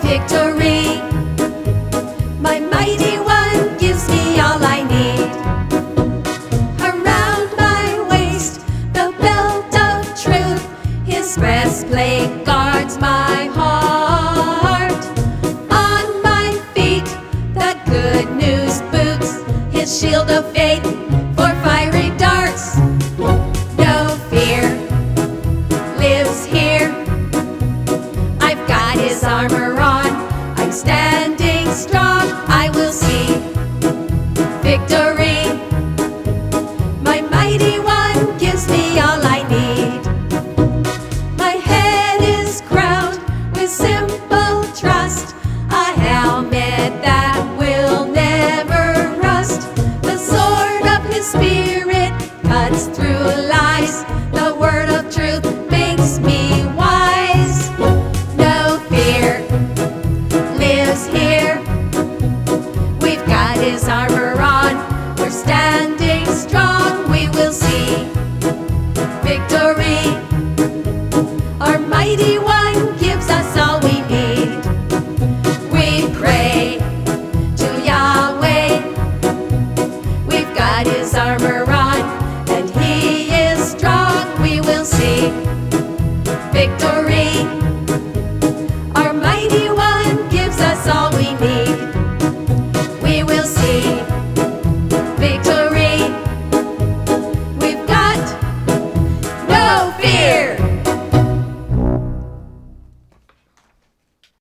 victory. My mighty one gives me all I need. Around my waist, the belt of truth. His breastplate guards my heart. On my feet, the good news boots. His shield of faith for fiery darts. No fear lives here. I've got his armor on. I'm standing strong. I will see victory. My mighty one gives me all I need. My head is crowned with simple trust.